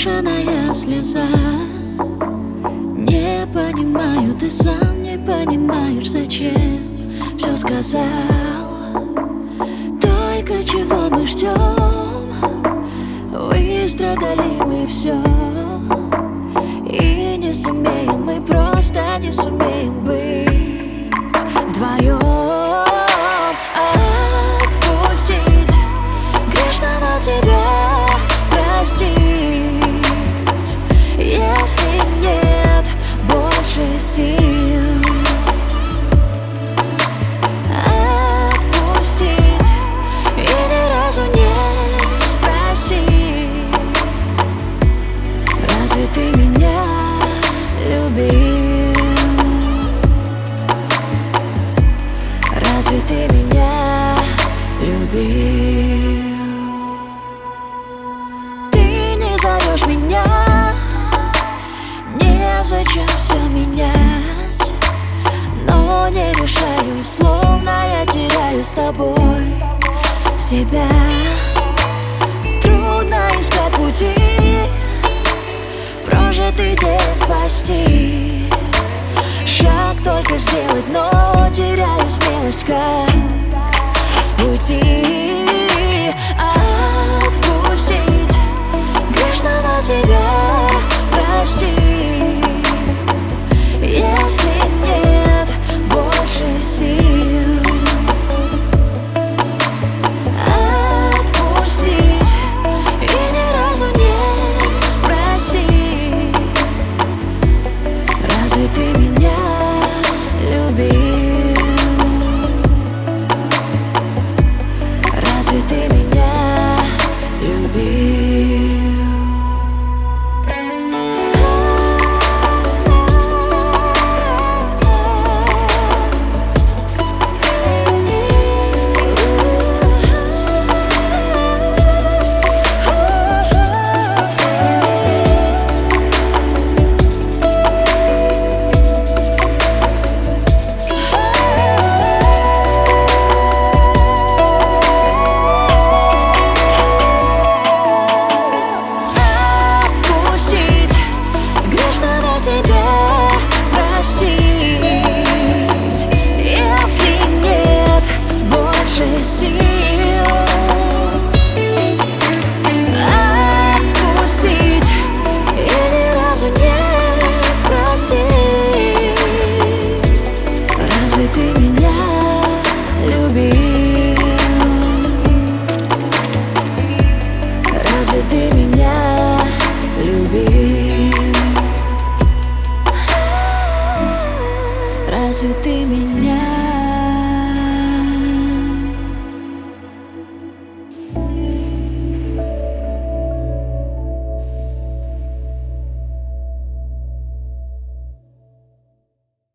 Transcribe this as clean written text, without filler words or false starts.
непрошенная слеза. Не понимаю, ты сам не понимаешь, зачем все сказал. Только чего мы ждем? Выстрадали мы все, и не сумеем, мы просто не сумеем быть вдвоем. Отпустить грешного тебя, простить, если нет больше сил. Отпустить и ни разу не спросить: разве ты меня любил? Разве ты меня любил? Ты не зовешь меня, незачем все менять, но не решаюсь, словно я теряю с тобой себя. Трудно искать пути, прожитый день спасти. Шаг только сделать, но теряю смелость, как уйти. Отпустить грешного тебя, простить, если нет больше сил. Отпустить и ни разу не спросить: разве ты меня любил? Разве ты меня любил?